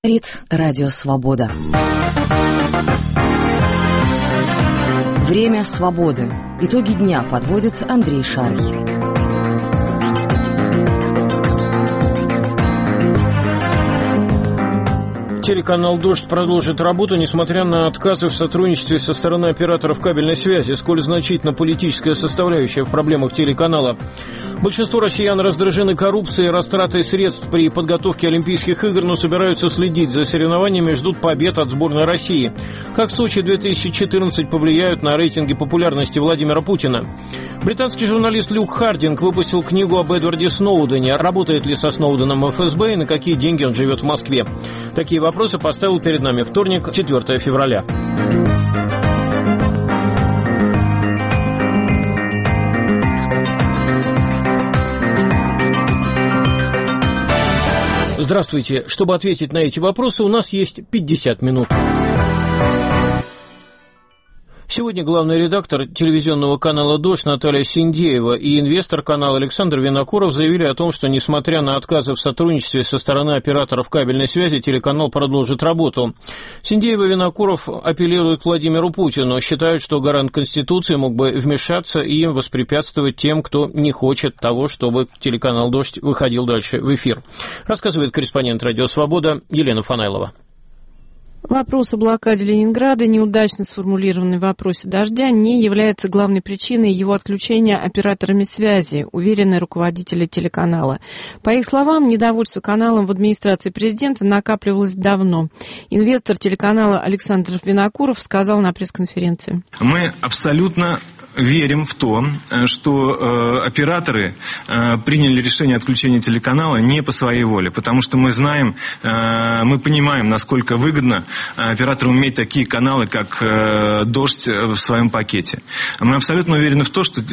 Радио Свобода. Время свободы. Итоги дня подводит Андрей Шарий. Телеканал «Дождь» продолжит работу, несмотря на отказы в сотрудничестве со стороны операторов кабельной связи. Сколь значительна политическая составляющая в проблемах телеканала. Большинство россиян раздражены коррупцией и растратой средств при подготовке Олимпийских игр, но собираются следить за соревнованиями и ждут побед от сборной России. Как Сочи 2014 повлияют на рейтинги популярности Владимира Путина? Британский журналист Люк Хардинг выпустил книгу об Эдварде Сноудене. Работает ли со Сноуденом ФСБ и на какие деньги он живет в Москве? Такие вопросы поставил перед нами вторник, 4 февраля. Здравствуйте. Чтобы ответить на эти вопросы, у нас есть 50 минут. Сегодня главный редактор телевизионного канала «Дождь» Наталья Синдеева и инвестор канала Александр Винокуров заявили о том, что, несмотря на отказы в сотрудничестве со стороны операторов кабельной связи, телеканал продолжит работу. Синдеева и Винокуров апеллируют к Владимиру Путину, считают, что гарант Конституции мог бы вмешаться и им воспрепятствовать тем, кто не хочет того, чтобы телеканал «Дождь» выходил дальше в эфир. Рассказывает корреспондент «Радио Свобода» Елена Фанаилова. Вопрос о блокаде Ленинграда, неудачно сформулированный в вопросе «Дождя», не является главной причиной его отключения операторами связи, уверены руководители телеканала. По их словам, недовольство каналом в администрации президента накапливалось давно. Инвестор телеканала Александр Винокуров сказал на пресс-конференции. Мы абсолютно верим в то, что операторы приняли решение отключения телеканала не по своей воле, потому что мы знаем, мы понимаем, насколько выгодно операторам иметь такие каналы, как «Дождь» в своем пакете. Мы абсолютно уверены в том, что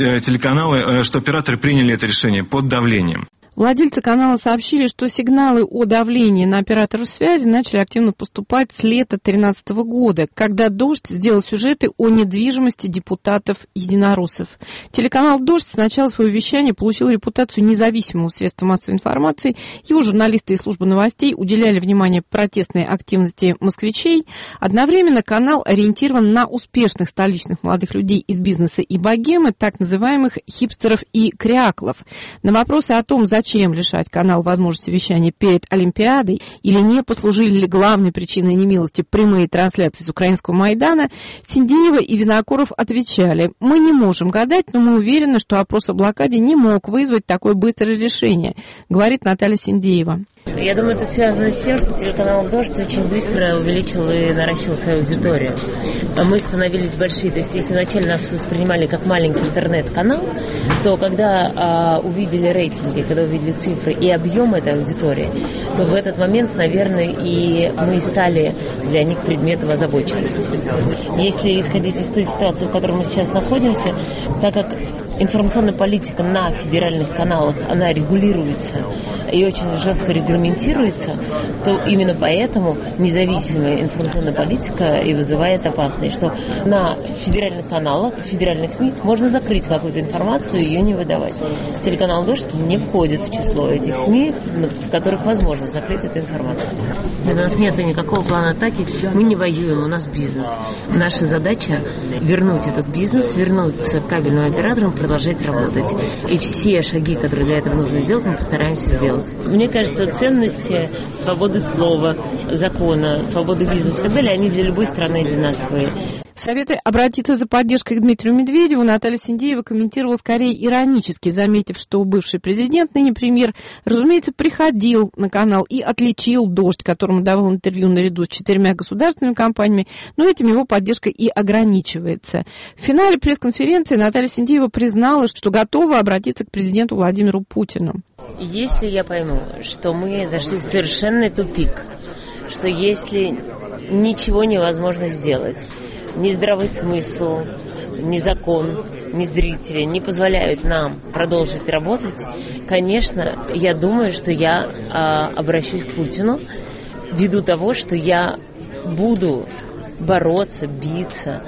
что операторы приняли это решение под давлением. Владельцы канала сообщили, что сигналы о давлении на операторов связи начали активно поступать с лета 2013 года, когда «Дождь» сделал сюжеты о недвижимости депутатов-единороссов. Телеканал «Дождь» с начала своего вещания получил репутацию независимого средства массовой информации. Его журналисты и служба новостей уделяли внимание протестной активности москвичей. Одновременно канал ориентирован на успешных столичных молодых людей из бизнеса и богемы, так называемых хипстеров и кряклов. На вопросы о том, зачем лишать канал возможности вещания перед Олимпиадой или не послужили ли главной причиной немилости прямые трансляции из украинского Майдана, Синдеева и Винокуров отвечали: «Мы не можем гадать, но мы уверены, что вопрос о блокаде не мог вызвать такое быстрое решение», говорит Наталья Синдеева. Я думаю, это связано с тем, что телеканал «Дождь» очень быстро увеличил и наращивал свою аудиторию. Мы становились большие. То есть, если вначале нас воспринимали как маленький интернет-канал, то когда увидели рейтинги, когда увидели цифры и объем этой аудитории, то в этот момент, наверное, и мы стали для них предметом озабоченности. Если исходить из той ситуации, в которой мы сейчас находимся, так как информационная политика на федеральных каналах, она регулируется и очень жестко регламентируется, то именно поэтому независимая информационная политика и вызывает опасность, что на федеральных каналах, федеральных СМИ можно закрыть какую-то информацию и ее не выдавать. Телеканал «Дождь» не входит в число этих СМИ, в которых возможно закрыть эту информацию. У нас нет никакого плана атаки, мы не воюем, у нас бизнес. Наша задача вернуть этот бизнес, вернуться к кабельным операторам, продолжать работать. И все шаги, которые для этого нужно сделать, мы постараемся сделать. Мне кажется, ценности свободы слова, закона, свободы бизнеса и так далее, они для любой страны одинаковые. Советы обратиться за поддержкой к Дмитрию Медведеву Наталья Синдеева комментировала скорее иронически, заметив, что бывший президент, ныне премьер, разумеется, приходил на канал и отличил «Дождь», которому давал интервью наряду с 4 государственными компаниями, но этим его поддержка и ограничивается. В финале пресс-конференции Наталья Синдеева призналась, что готова обратиться к президенту Владимиру Путину. Если я пойму, что мы зашли в совершенный тупик, что если ничего невозможно сделать, ни здравый смысл, ни закон, ни зрители не позволяют нам продолжить работать, конечно, я думаю, что я обращусь к Путину ввиду того, что я буду бороться, биться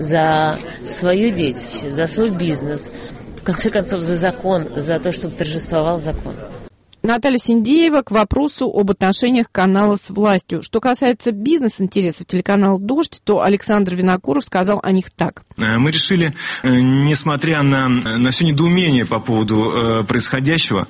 за свою деятельность, за свой бизнес, в конце концов, за закон, за то, чтобы торжествовал закон. Наталья Синдеева к вопросу об отношениях канала с властью. Что касается бизнес-интересов телеканала «Дождь», то Александр Винокуров сказал о них так. Мы решили, несмотря на все недоумение по поводу происходящего,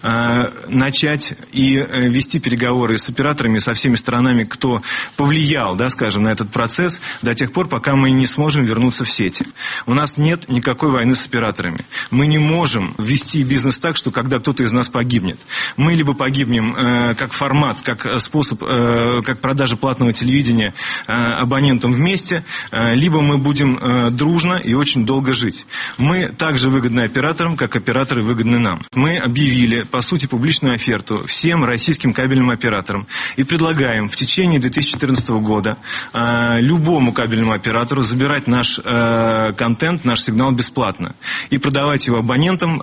начать и вести переговоры с операторами, со всеми сторонами, кто повлиял, скажем, на этот процесс, до тех пор, пока мы не сможем вернуться в сети. У нас нет никакой войны с операторами. Мы не можем вести бизнес так, что когда кто-то из нас погибнет. Мы либо погибнем как формат, как способ, как продажа платного телевидения абонентам вместе, либо мы будем дружно и очень долго жить. Мы также выгодны операторам, как операторы выгодны нам. Мы объявили, по сути, публичную оферту всем российским кабельным операторам и предлагаем в течение 2014 года любому кабельному оператору забирать наш контент, наш сигнал бесплатно и продавать его абонентам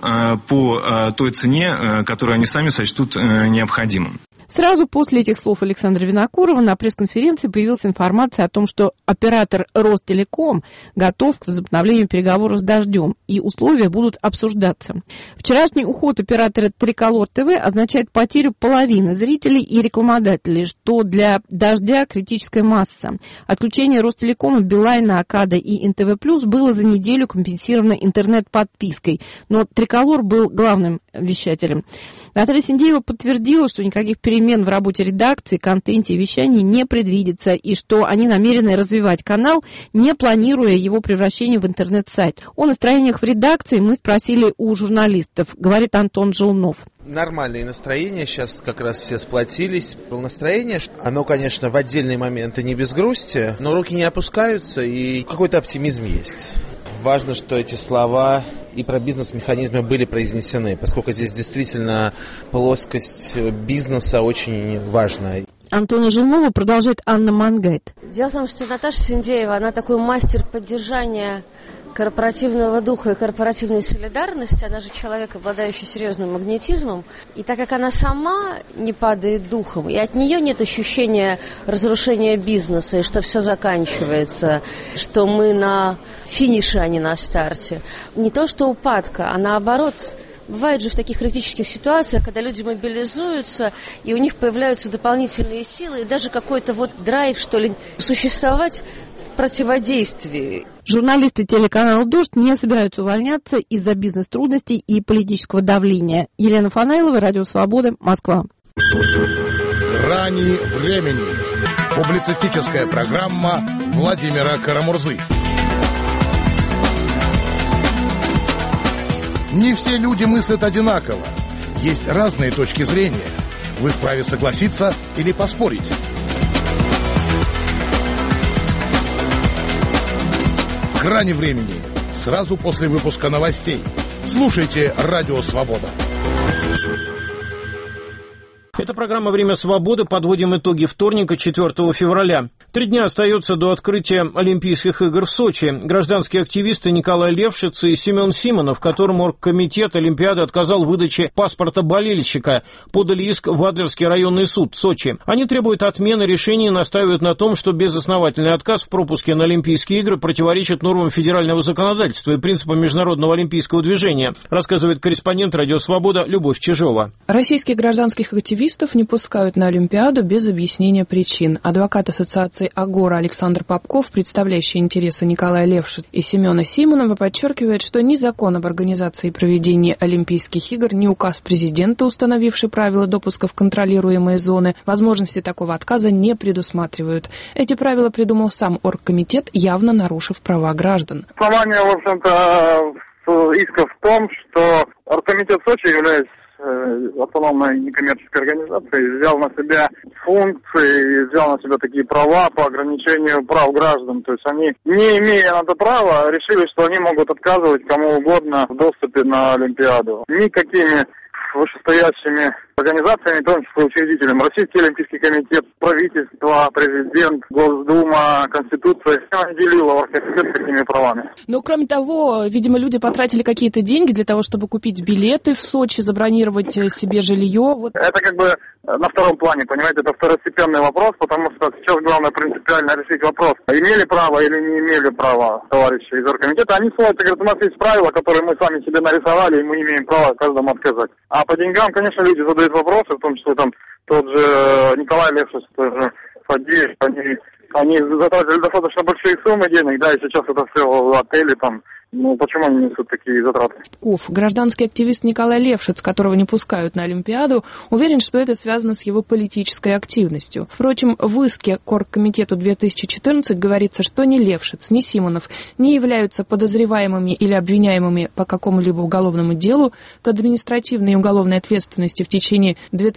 по той цене, которую они сами сочтут необходимым. Сразу после этих слов Александра Винокурова на пресс-конференции появилась информация о том, что оператор Ростелеком готов к возобновлению переговоров с «Дождем», и условия будут обсуждаться. Вчерашний уход оператора Триколор ТВ означает потерю половины зрителей и рекламодателей, что для «Дождя» критическая масса. Отключение Ростелекома, Билайна, Акада и НТВ+ было за неделю компенсировано интернет-подпиской, но Триколор был главным вещателем. Наталья Синдеева подтвердила, что никаких перемен в работе редакции, контенте и вещании не предвидится, и что они намерены развивать канал, не планируя его превращение в интернет-сайт. О настроениях в редакции мы спросили у журналистов, говорит Антон Желнов. Нормальные настроения, сейчас как раз все сплотились. Настроение, оно, конечно, в отдельные моменты не без грусти, но руки не опускаются и какой-то оптимизм есть. Важно, что эти слова и про бизнес-механизмы были произнесены, поскольку здесь действительно плоскость бизнеса очень важная. Антона Желнова продолжает Анна Мангайт. Дело в том, что Наташа Синдеева, она такой мастер поддержания корпоративного духа и корпоративной солидарности. Она же человек, обладающий серьезным магнетизмом. И так как она сама не падает духом, и от нее нет ощущения разрушения бизнеса, и что все заканчивается, что мы на финише, а не на старте. Не то что упадка, а наоборот. Бывает же в таких критических ситуациях, когда люди мобилизуются, и у них появляются дополнительные силы, и даже какой-то драйв, что ли, существовать в противодействии. Журналисты телеканала «Дождь» не собираются увольняться из-за бизнес-трудностей и политического давления. Елена Фанайлова, Радио Свобода, Москва. «Грани времени». Публицистическая программа Владимира Карамурзы. Не все люди мыслят одинаково. Есть разные точки зрения. Вы вправе согласиться или поспорить. «Грани времени». Сразу после выпуска новостей. Слушайте «Радио Свобода». Это программа «Время свободы». Подводим итоги вторника, 4 февраля. 3 дня остается до открытия Олимпийских игр в Сочи. Гражданские активисты Николай Левшиц и Семен Симонов, которым оргкомитет Олимпиады отказал в выдаче паспорта болельщика, подали иск в Адлерский районный суд Сочи. Они требуют отмены решения и настаивают на том, что безосновательный отказ в пропуске на Олимпийские игры противоречит нормам федерального законодательства и принципам международного олимпийского движения, рассказывает корреспондент «Радио Свобода» Любовь Чижова. Российских гражданских активистов не пускают на Олимпиаду без объяснения причин. Адвокат ассоциации «Агора» Александр Попков, представляющий интересы Николая Левшица и Семена Симонова, подчеркивает, что ни закон об организации и проведении Олимпийских игр, ни указ президента, установивший правила допуска в контролируемые зоны, возможности такого отказа не предусматривают. Эти правила придумал сам оргкомитет, явно нарушив права граждан. Основание, в общем-то, иска в том, что оргкомитет Сочи, являясь автономной некоммерческой организацией, взял на себя функции, взял на себя такие права по ограничению прав граждан. То есть они, не имея на это права, решили, что они могут отказывать кому угодно в доступе на Олимпиаду. Никакими вышестоящими организациями, в том числе учредителем. Российский Олимпийский комитет, правительство, президент, Госдума, Конституция, все наделило оргкомитет такими правами. Но, кроме того, видимо, люди потратили какие-то деньги для того, чтобы купить билеты в Сочи, забронировать себе жилье. Это как бы на втором плане, понимаете, это второстепенный вопрос, потому что сейчас главное принципиально решить вопрос, имели право или не имели права товарищи из оргкомитета. Они ссылаются, говорят, у нас есть правила, которые мы сами себе нарисовали, и мы имеем право каждому отказать. А по деньгам, конечно, люди задают задают вопросы, в том числе там тот же Николай Левшиц, тоже Фадеев, они затратили достаточно большие суммы денег, да, и сейчас это все в отеле там. Ну, почему они несут такие затраты? Гражданский активист Николай Левшиц, которого не пускают на Олимпиаду, уверен, что это связано с его политической активностью. Впрочем, в иске к Оргкомитету 2014 говорится, что ни Левшиц, ни Симонов не являются подозреваемыми или обвиняемыми по какому-либо уголовному делу, к административной и уголовной ответственности в течение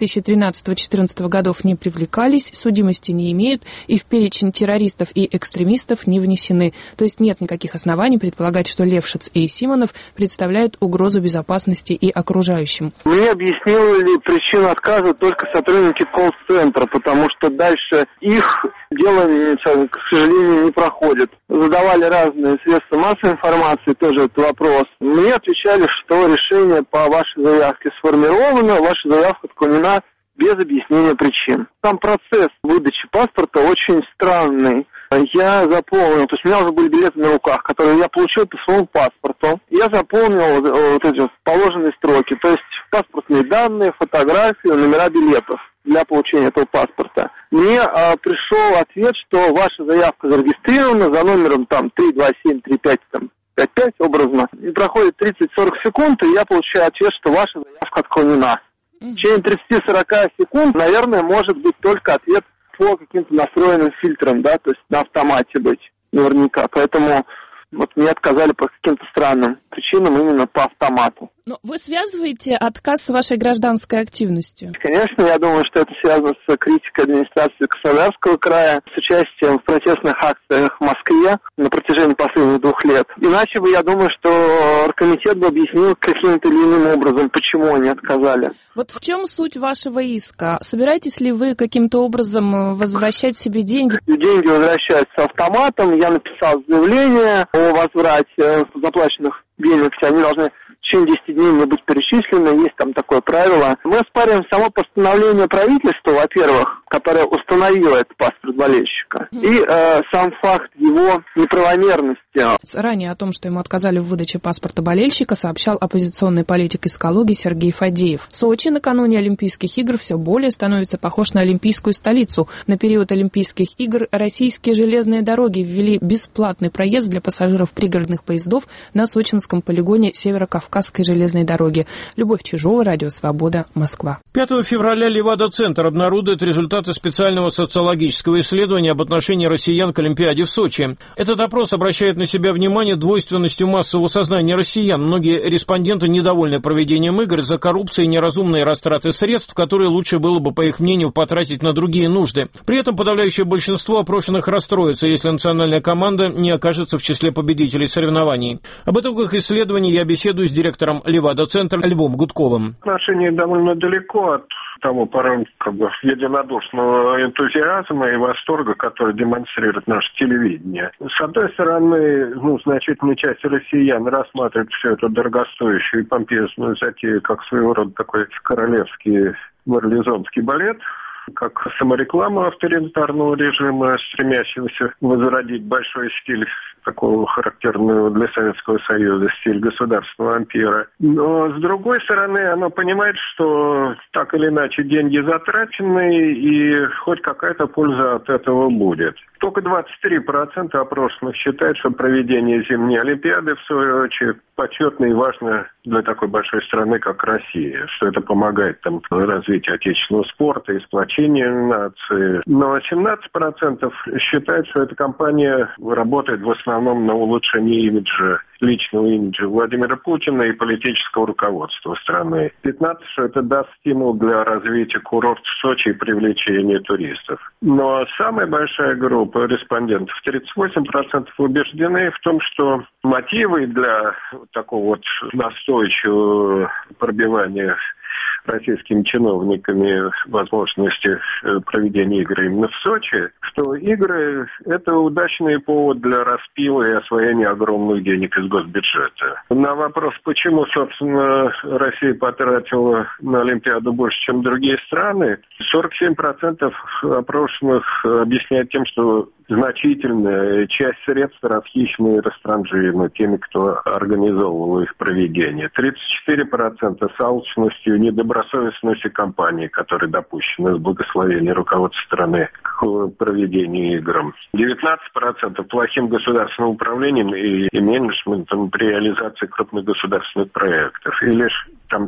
2013-2014 годов не привлекались, судимости не имеют и в перечень террористов и экстремистов не внесены. То есть нет никаких оснований предполагать, что Левшиц и Симонов представляют угрозу безопасности и окружающим. Мне объяснили причину отказа только сотрудники колл-центра, потому что дальше их дело, к сожалению, не проходит. Задавали разные средства массовой информации, тоже этот вопрос. Мне отвечали, что решение по вашей заявке сформировано, ваша заявка отклонена без объяснения причин. Там процесс выдачи паспорта очень странный. Я заполнил, то есть у меня уже были билеты на руках, которые я получил по своему паспорту. Я заполнил вот эти положенные строки, то есть паспортные данные, фотографии, номера билетов для получения этого паспорта. Мне пришел ответ, что ваша заявка зарегистрирована за номером там 32735 там 55 образно. И проходит 30-40 секунд, и я получаю ответ, что ваша заявка отклонена. В течение 30-40 секунд, наверное, может быть только ответ по каким-то настроенным фильтрам, да, то есть на автомате быть наверняка. Поэтому вот мне отказали по каким-то странным причинам именно по автомату. Но вы связываете отказ с вашей гражданской активностью? Конечно, я думаю, что это связано с критикой администрации Краснодарского края, с участием в протестных акциях в Москве на протяжении последних 2 лет. Иначе бы, я думаю, что оргкомитет бы объяснил каким-то или иным образом, почему они отказали. Вот в чем суть вашего иска? Собираетесь ли вы каким-то образом возвращать себе деньги? Деньги возвращаются автоматом. Я написал заявление о возврате заплаченных денег. Они должны в течение 10 дней мне быть перечислены, есть там такое правило. Мы оспариваем само постановление правительства, во-первых, которое установило этот паспорт болельщика, и сам факт его неправомерности. Ранее о том, что ему отказали в выдаче паспорта болельщика, сообщал оппозиционный политик из Калуги Сергей Фадеев. Сочи накануне Олимпийских игр все более становится похож на олимпийскую столицу. На период Олимпийских игр российские железные дороги ввели бесплатный проезд для пассажиров пригородных поездов на сочинском полигоне Северо-Кавказской железной дороги. Любовь Чижова, Радио Свобода, Москва. 5 февраля Левада-центр обнародует результаты специального социологического исследования об отношении россиян к Олимпиаде в Сочи. Этот опрос обращает на себя внимание двойственностью массового сознания россиян. Многие респонденты недовольны проведением игр из-за коррупции и неразумной растраты средств, которые лучше было бы, по их мнению, потратить на другие нужды. При этом подавляющее большинство опрошенных расстроится, если национальная команда не окажется в числе победителей соревнований. Об итогах исследований я беседую с директором Левада-центра Львом Гудковым. Отношение довольно далеко от того порой единодушного энтузиазма и восторга, который демонстрирует наше телевидение. С одной стороны, значительная часть россиян рассматривает все это дорогостоящую и помпезную затею как своего рода такой королевский марлезонский балет, как самореклама авторитарного режима, стремящегося возродить большой стиль, такого характерного для Советского Союза, стиль государственного ампира. Но, с другой стороны, оно понимает, что так или иначе деньги затрачены, и хоть какая-то польза от этого будет. Только 23% опрошенных считают, что проведение зимней Олимпиады, в свою очередь, почетно и важно для такой большой страны, как Россия, что это помогает там развитию отечественного спорта и сплочению нации. Но 17% считают, что эта кампания работает в основном на улучшение имиджа, личного имиджа Владимира Путина и политического руководства страны. 15%, что это даст стимул для развития курорта в Сочи и привлечения туристов. Но самая большая группа респондентов, 38%, убеждены в том, что мотивы для такого вот настойчивого пробивания российскими чиновниками возможности проведения игр именно в Сочи, что игры – это удачный повод для распила и освоения огромных денег из госбюджета. На вопрос, почему, собственно, Россия потратила на Олимпиаду больше, чем другие страны, 47% опрошенных объясняют тем, что значительная часть средств расхищена и растранжирована теми, кто организовывал их проведение. 34% с алчностью, недобросовестностью недобросовестности компаний, которые допущены с благословения руководства страны к проведению игр. 19% плохим государственным управлением и менеджментом при реализации крупных государственных проектов. И лишь там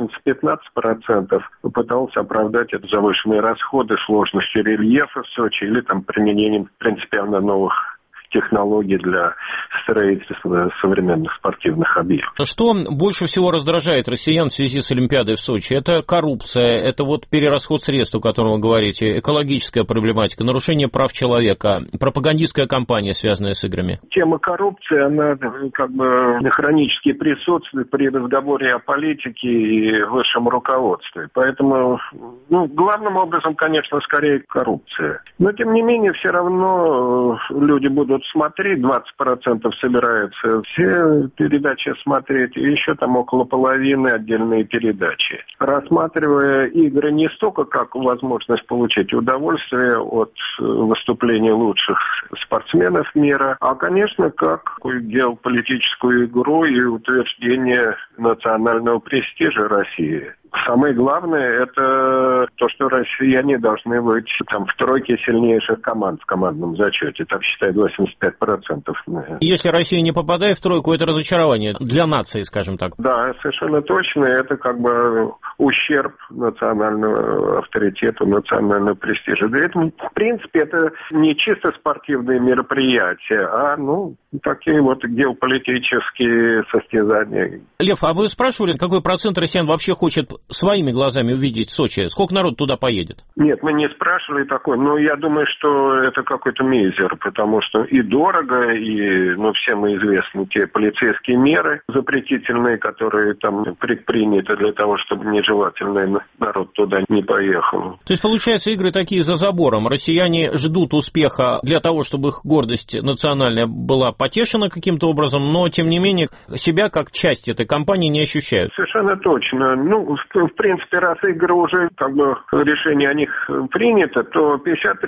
14-15% попытался оправдать это завышенные расходы сложностью рельефа в Сочи или там применением принципиально новых технологий для строительства современных спортивных объектов. Что больше всего раздражает россиян в связи с Олимпиадой в Сочи? Это коррупция, это вот перерасход средств, о котором вы говорите, экологическая проблематика, нарушение прав человека, пропагандистская кампания, связанная с играми. Тема коррупции, она как бы хронически присутствует при разговоре о политике и высшем руководстве. Поэтому, главным образом, конечно, скорее коррупция. Но, тем не менее, все равно люди будут смотреть, 20% собираются все передачи смотреть, и еще там около половины отдельные передачи. Рассматривая игры не столько как возможность получить удовольствие от выступления лучших спортсменов мира, а, конечно, как геополитическую игру и утверждение национального престижа России. Самое главное, это то, что россияне должны быть там в тройке сильнейших команд в командном зачете. Так считают 85%. Если Россия не попадает в тройку, это разочарование для нации, скажем так. Да, совершенно точно. Это как бы ущерб национального авторитета, национального престижа. Да это, в принципе, это не чисто спортивные мероприятия, а, такие вот геополитические состязания. Лев, а вы спрашивали, какой процент россиян вообще хочет своими глазами увидеть Сочи? Сколько народ туда поедет? Нет, мы не спрашивали такое, но я думаю, что это какой-то мизер, потому что и дорого, и, всем известны те полицейские меры запретительные, которые там предприняты для того, чтобы нежелательный народ туда не поехал. То есть, получается, игры такие за забором. Россияне ждут успеха для того, чтобы их гордость национальная была потешена каким-то образом, но, тем не менее, себя как часть этой кампании не ощущают. Совершенно точно. В принципе, раз игры уже, решение о них принято, то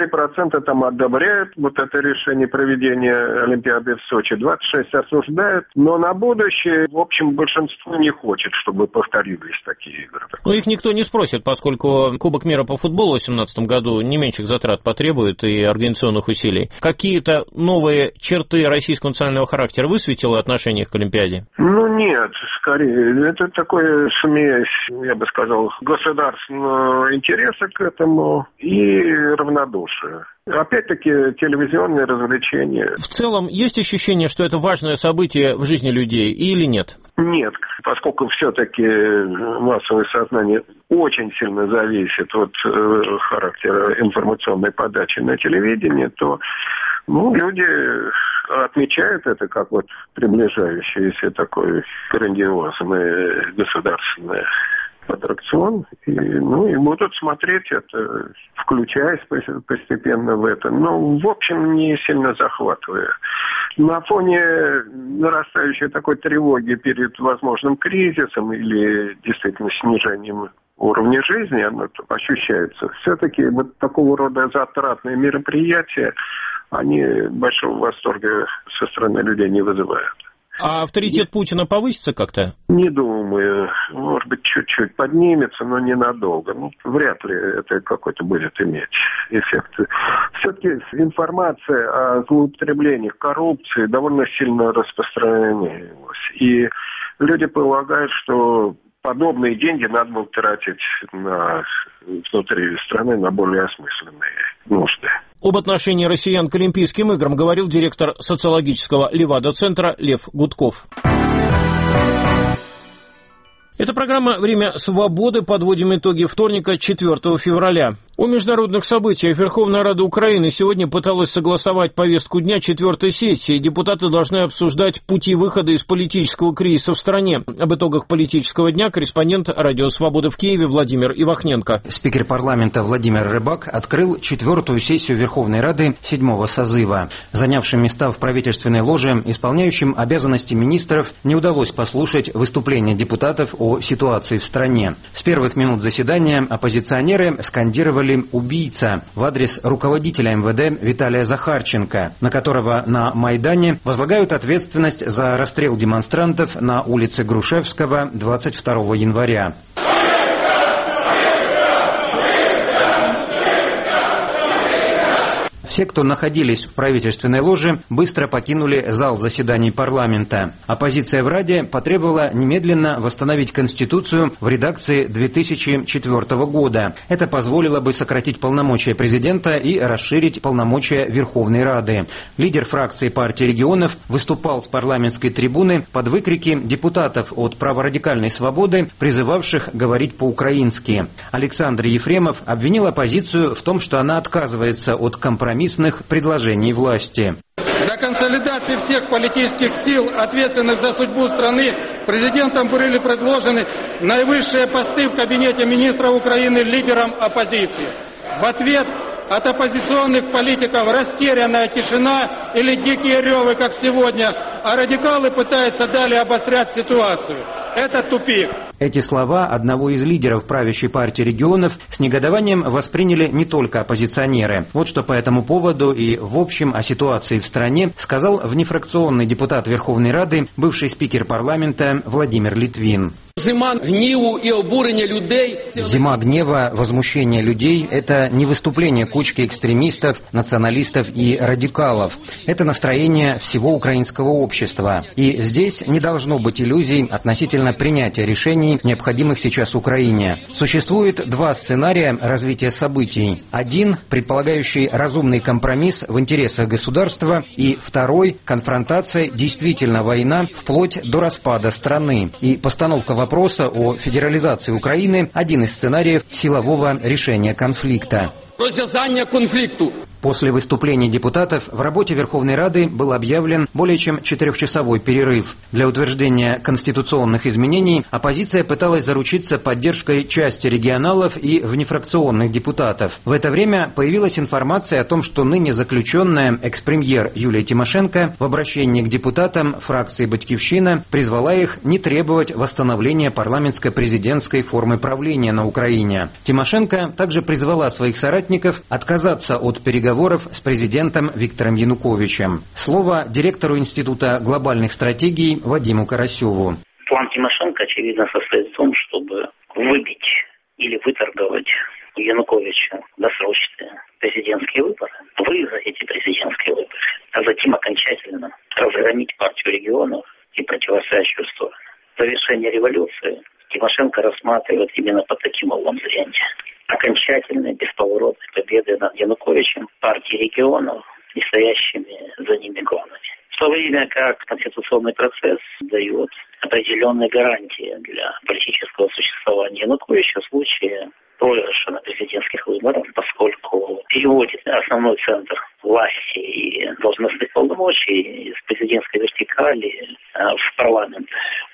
53% там одобряют вот это решение проведения Олимпиады в Сочи, 26% осуждают, но на будущее, в общем, большинство не хочет, чтобы повторились такие игры. Их никто не спросит, поскольку Кубок мира по футболу в 2018 году не меньших затрат потребует и организационных усилий. Какие-то новые черты российского национального характера высветило отношение к Олимпиаде? Нет, скорее, это такое смесь, я бы сказал, государственного интереса к этому и равнодушия. Опять-таки, телевизионные развлечения. В целом, есть ощущение, что это важное событие в жизни людей или нет? Нет, поскольку все-таки массовое сознание очень сильно зависит от характера информационной подачи на телевидении, то люди отмечают это как приближающееся такой грандиозный государственный аттракцион, и будут смотреть это, включаясь постепенно в это, в общем, не сильно захватывая. На фоне нарастающей такой тревоги перед возможным кризисом или действительно снижением уровня жизни, оно ощущается. Все-таки вот такого рода затратные мероприятия, они большого восторга со стороны людей не вызывают. А авторитет Путина повысится как-то? Не думаю. Может быть, чуть-чуть поднимется, но ненадолго. Вряд ли это какой-то будет иметь эффект. Все-таки информация о злоупотреблениях, коррупции довольно сильно распространилась. И люди полагают, что подобные деньги надо было тратить внутри страны на более осмысленные нужды. Об отношении россиян к Олимпийским играм говорил директор социологического Левада-центра Лев Гудков. Это программа «Время свободы». Подводим итоги вторника, 4 февраля. О международных событиях Верховная Рада Украины сегодня пыталась согласовать повестку дня 4-й сессии. Депутаты должны обсуждать пути выхода из политического кризиса в стране. Об итогах политического дня корреспондент «Радио Свобода» в Киеве Владимир Ивахненко. Спикер парламента Владимир Рыбак открыл 4-ю сессию Верховной Рады 7-го созыва. Занявшим места в правительственной ложе, исполняющим обязанности министров, не удалось послушать выступления депутатов о ситуации в стране. С первых минут заседания оппозиционеры скандировали «убийца» в адрес руководителя МВД Виталия Захарченко, на которого на Майдане возлагают ответственность за расстрел демонстрантов на улице Грушевского 22 января. Все, кто находились в правительственной ложе, быстро покинули зал заседаний парламента. Оппозиция в Раде потребовала немедленно восстановить Конституцию в редакции 2004 года. Это позволило бы сократить полномочия президента и расширить полномочия Верховной Рады. Лидер фракции партии регионов выступал с парламентской трибуны под выкрики депутатов от праворадикальной свободы, призывавших говорить по-украински. Александр Ефремов обвинил оппозицию в том, что она отказывается от компромиссных предложений власти. Для консолидации всех политических сил, ответственных за судьбу страны, президентом были предложены наивысшие посты в кабинете министра Украины лидерам оппозиции. В ответ от оппозиционных политиков растерянная тишина или дикие ревы, как сегодня, а радикалы пытаются далее обострять ситуацию. Это тупик. Эти слова одного из лидеров правящей партии регионов с негодованием восприняли не только оппозиционеры. Вот что по этому поводу и в общем о ситуации в стране сказал внефракционный депутат Верховной Рады, бывший спикер парламента Владимир Литвин. Зима гневу и обурения людей. Зима гнева, возмущения людей – это не выступление кучки экстремистов, националистов и радикалов. Это настроение всего украинского общества. И здесь не должно быть иллюзий относительно принятия решений, необходимых сейчас Украине. Существует два сценария развития событий. Один, предполагающий разумный компромисс в интересах государства, и второй – конфронтация, действительно война, вплоть до распада страны. И постановка вопроса о федерализации Украины – один из сценариев силового решения конфликта. Розв'язання конфликту. После выступлений депутатов в работе Верховной Рады был объявлен более чем 4-часовой перерыв. Для утверждения конституционных изменений оппозиция пыталась заручиться поддержкой части регионалов и внефракционных депутатов. В это время появилась информация о том, что ныне заключенная экс-премьер Юлия Тимошенко в обращении к депутатам фракции «Батькивщина» призвала их не требовать восстановления парламентско-президентской формы правления на Украине. Тимошенко также призвала своих соратников отказаться от переговоров с президентом Виктором Януковичем. Слово директору Института глобальных стратегий Вадиму Карасеву. План Тимошенко, очевидно, состоит в том, чтобы выбить или выторговать у Януковича досрочные президентские выборы, выиграть эти президентские выборы, а затем окончательно разгромить партию регионов и противостоящую сторону. Завершение революции Тимошенко рассматривает именно под таким углом зрения. Окончательной бесповоротной победы над Януковичем, партии регионов и стоящими за ними кланами. В то время как конституционный процесс дает определенные гарантии для политического существования Януковича в случае проигрыша на президентских выборах, поскольку переводит основной центр власти и должностных полномочий из президентской вертикали в парламент.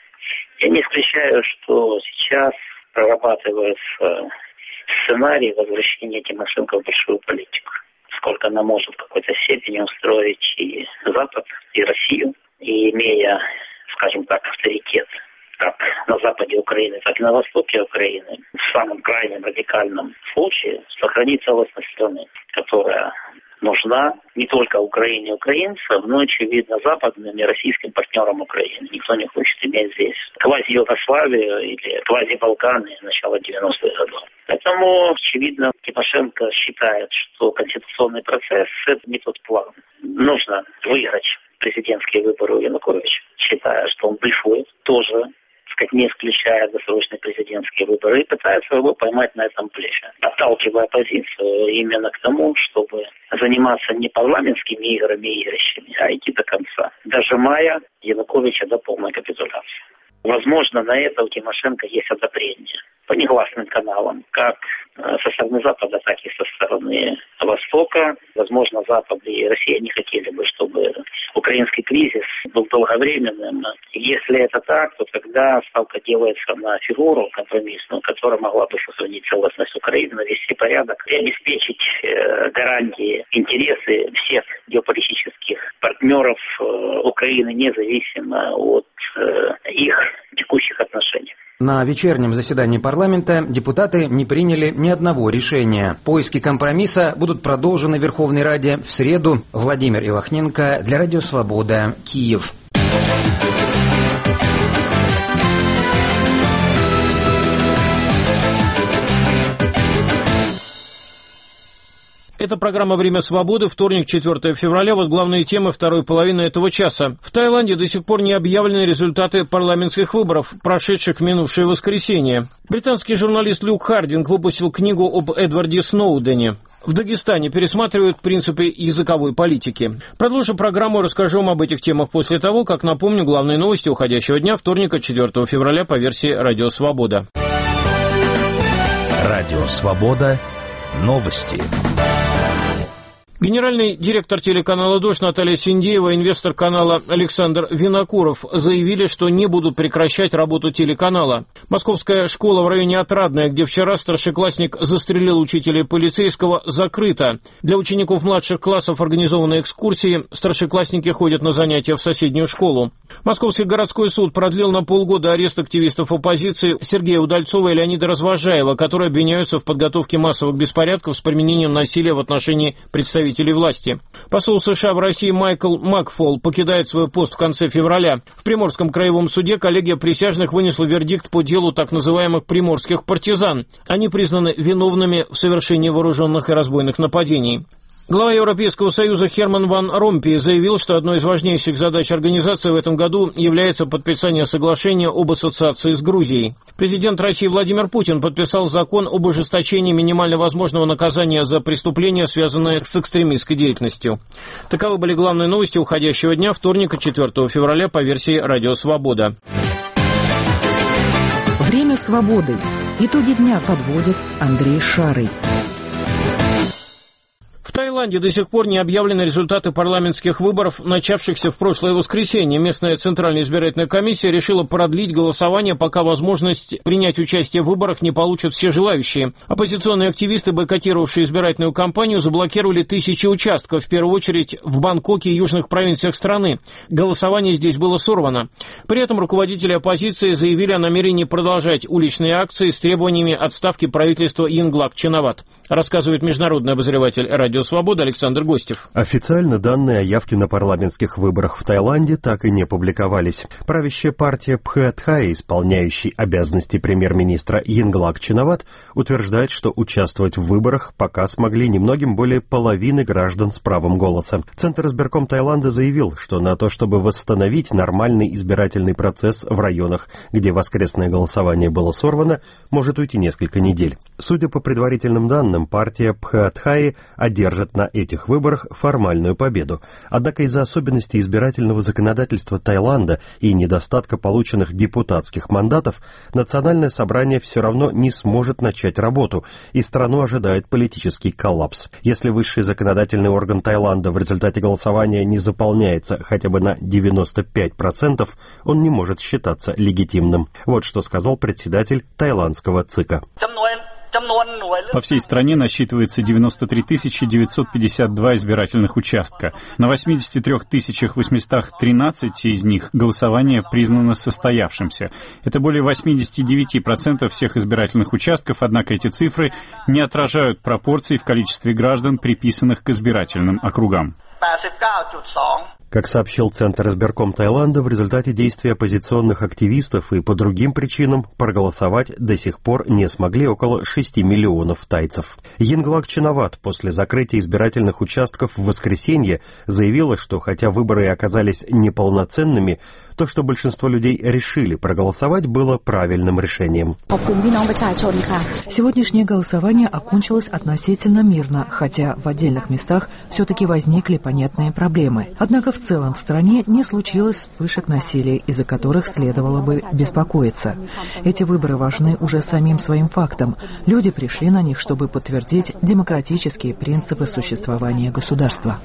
Я не исключаю, что сейчас прорабатывается сценарий возвращения Тимошенко в большую политику. Сколько она может в какой-то степени устроить и Запад, и Россию, и имея, скажем так, авторитет как на западе Украины, так и на востоке Украины, в самом крайнем радикальном случае сохранить целостность страны, которая нужна не только Украине и украинцам, но, очевидно, западным и российским партнерам Украины. Никто не хочет иметь здесь квази-Югославию или квази-Балканы начала 90-х годов. Поэтому, очевидно, Тимошенко считает, что конституционный процесс – это не тот план. Нужно выиграть президентские выборы у Януковича, считая, что он блефует, тоже не исключая досрочные президентские выборы, и пытается его поймать на этом блефе, отталкивая оппозицию именно к тому, чтобы заниматься не парламентскими играми и игрищами, а идти до конца, дожимая Януковича до полной капитуляции. Возможно, на это у Тимошенко есть одобрение по негласным каналам, как со стороны Запада, так и со стороны Востока. Возможно, Запад и Россия не хотели бы, чтобы украинский кризис был долговременным. Если это так, то тогда ставка делается на фигуру компромиссную, которая могла бы сохранить целостность Украины, навести порядок и обеспечить гарантии, интересы всех геополитических партнеров Украины, независимо от их текущих отношений. На вечернем заседании парламента депутаты не приняли ни одного решения. Поиски компромисса будут продолжены в Верховной Раде в среду. Владимир Ивахненко для Радио Свобода, Киев. Это программа «Время свободы», вторник, 4 февраля. Вот главные темы второй половины этого часа. В Таиланде до сих пор не объявлены результаты парламентских выборов, прошедших в минувшее воскресенье. Британский журналист Люк Хардинг выпустил книгу об Эдварде Сноудене. В Дагестане пересматривают принципы языковой политики. Продолжим программу и расскажу вам об этих темах после того, как напомню главные новости уходящего дня, вторника, 4 февраля, по версии «Радио Свобода». Радио Свобода. Новости. Генеральный директор телеканала «Дождь» Наталья Синдеева и инвестор канала Александр Винокуров заявили, что не будут прекращать работу телеканала. Московская школа в районе Отрадная, где вчера старшеклассник застрелил учителя и полицейского, закрыта. Для учеников младших классов организованы экскурсии. Старшеклассники ходят на занятия в соседнюю школу. Московский городской суд продлил на полгода арест активистов оппозиции Сергея Удальцова и Леонида Развожаева, которые обвиняются в подготовке массовых беспорядков с применением насилия в отношении представителей власти. Посол США в России Майкл Макфол покидает свой пост в конце февраля. В Приморском краевом суде коллегия присяжных вынесла вердикт по делу так называемых приморских партизан. Они признаны виновными в совершении вооруженных и разбойных нападений. Глава Европейского союза Херман ван Ромпуй заявил, что одной из важнейших задач организации в этом году является подписание соглашения об ассоциации с Грузией. Президент России Владимир Путин подписал закон об ужесточении минимально возможного наказания за преступления, связанные с экстремистской деятельностью. Таковы были главные новости уходящего дня, вторника, 4 февраля, по версии «Радио Свобода». Время свободы. Итоги дня подводит Андрей Шарый. В Таиланде до сих пор не объявлены результаты парламентских выборов, начавшихся в прошлое воскресенье. Местная Центральная избирательная комиссия решила продлить голосование, пока возможность принять участие в выборах не получат все желающие. Оппозиционные активисты, бойкотировавшие избирательную кампанию, заблокировали тысячи участков, в первую очередь в Бангкоке и южных провинциях страны. Голосование здесь было сорвано. При этом руководители оппозиции заявили о намерении продолжать уличные акции с требованиями отставки правительства Йинглак Чинават. Рассказывает международный обозреватель «Радио Свобода» Александр Гостев. Официально данные о явке на парламентских выборах в Таиланде так и не публиковались. Правящая партия Пхаатхай, исполняющий обязанности премьер-министра Йинглак Чинават, утверждает, что участвовать в выборах пока смогли немногим более половины граждан с правом голоса. Центр избирком Таиланда заявил, что на то, чтобы восстановить нормальный избирательный процесс в районах, где воскресное голосование было сорвано, может уйти несколько недель. Судя по предварительным данным, партия Пхаатхай одержит на этих выборах формальную победу. Однако из-за особенностей избирательного законодательства Таиланда и недостатка полученных депутатских мандатов, национальное собрание все равно не сможет начать работу, и страну ожидает политический коллапс. Если высший законодательный орган Таиланда в результате голосования не заполняется хотя бы на 95%, он не может считаться легитимным. Вот что сказал председатель таиландского ЦИКа. По всей стране насчитывается 93 952 избирательных участка. На 83 813 из них голосование признано состоявшимся. Это более 89% всех избирательных участков, однако эти цифры не отражают пропорций в количестве граждан, приписанных к избирательным округам. Как сообщил Центр избирком Таиланда, в результате действий оппозиционных активистов и по другим причинам проголосовать до сих пор не смогли около 6 миллионов тайцев. Йинглак Чинават после закрытия избирательных участков в воскресенье заявила, что хотя выборы оказались неполноценными, то, что большинство людей решили проголосовать, было правильным решением. Сегодняшнее голосование окончилось относительно мирно, хотя в отдельных местах все-таки возникли понятные проблемы. Однако в целом в стране не случилось вспышек насилия, из-за которых следовало бы беспокоиться. Эти выборы важны уже самим своим фактом. Люди пришли на них, чтобы подтвердить демократические принципы существования государства.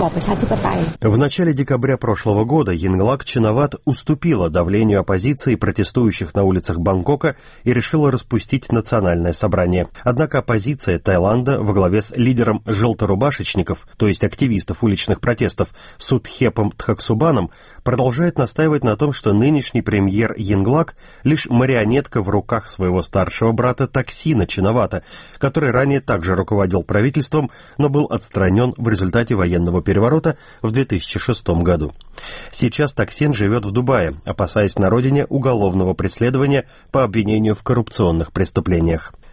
В начале декабря прошлого года Йинглак Чинават уступила давлению оппозиции, протестующих на улицах Бангкока, и решила распустить национальное собрание. Однако оппозиция Таиланда во главе с лидером желторубашечников, то есть активистов уличных протестов, Судхепом Тхаксубаном, продолжает настаивать на том, что нынешний премьер Йинглак лишь марионетка в руках своего старшего брата Таксина Чинавата, который ранее также руководил правительством, но был отстранен в результате военного переворота в 2006 году. Сейчас Таксин живет в Дубае, опасаясь на родине уголовного преследования по обвинению в коррупционных преступлениях.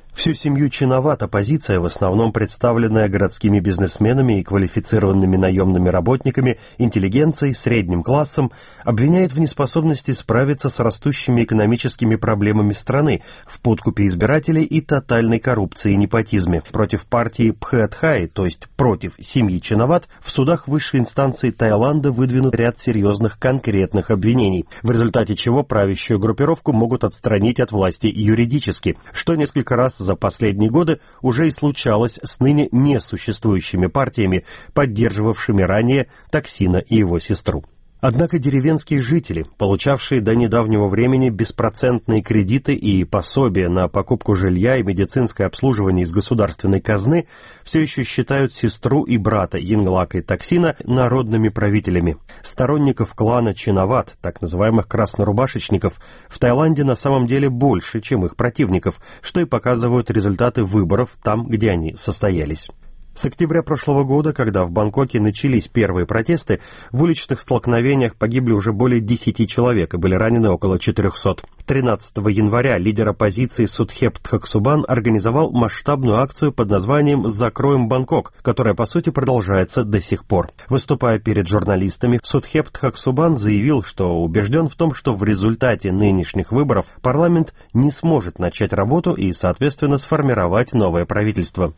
Всю семью Чинават оппозиция, в основном представленная городскими бизнесменами и квалифицированными наемными работниками, интеллигенцией, средним классом, обвиняет в неспособности справиться с растущими экономическими проблемами страны, в подкупе избирателей и тотальной коррупции и непотизме. Против партии Пхэ-Тхай, то есть против семьи Чинават, в судах высшей инстанции Таиланда выдвинут ряд серьезных конкретных обвинений, в результате чего правящую группировку могут отстранить от власти юридически, что несколько раз за последние годы уже и случалось с ныне несуществующими партиями, поддерживавшими ранее Таксина и его сестру. Однако деревенские жители, получавшие до недавнего времени беспроцентные кредиты и пособия на покупку жилья и медицинское обслуживание из государственной казны, все еще считают сестру и брата Йинглака и Таксина народными правителями. Сторонников клана Чинават, так называемых краснорубашечников, в Таиланде на самом деле больше, чем их противников, что и показывают результаты выборов там, где они состоялись. С октября прошлого года, когда в Бангкоке начались первые протесты, в уличных столкновениях погибли уже более 10 человек и были ранены около 400. 13 января лидер оппозиции Судхеп Тхаксубан организовал масштабную акцию под названием «Закроем Бангкок», которая, по сути, продолжается до сих пор. Выступая перед журналистами, Судхеп Тхаксубан заявил, что убежден в том, что в результате нынешних выборов парламент не сможет начать работу и, соответственно, сформировать новое правительство.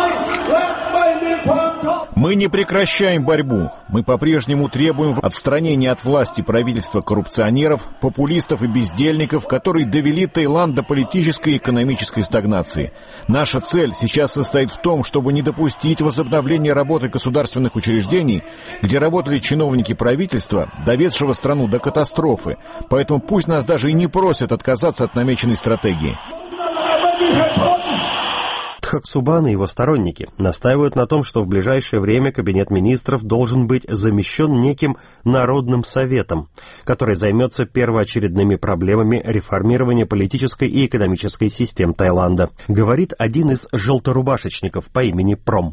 Мы не прекращаем борьбу. Мы по-прежнему требуем отстранения от власти правительства коррупционеров, популистов и бездельников, которые довели Таиланд до политической и экономической стагнации. Наша цель сейчас состоит в том, чтобы не допустить возобновления работы государственных учреждений, где работали чиновники правительства, доведшего страну до катастрофы. Поэтому пусть нас даже и не просят отказаться от намеченной стратегии. Тхаксубан и его сторонники настаивают на том, что в ближайшее время Кабинет министров должен быть замещен неким Народным советом, который займется первоочередными проблемами реформирования политической и экономической систем Таиланда, говорит один из желторубашечников по имени Пром.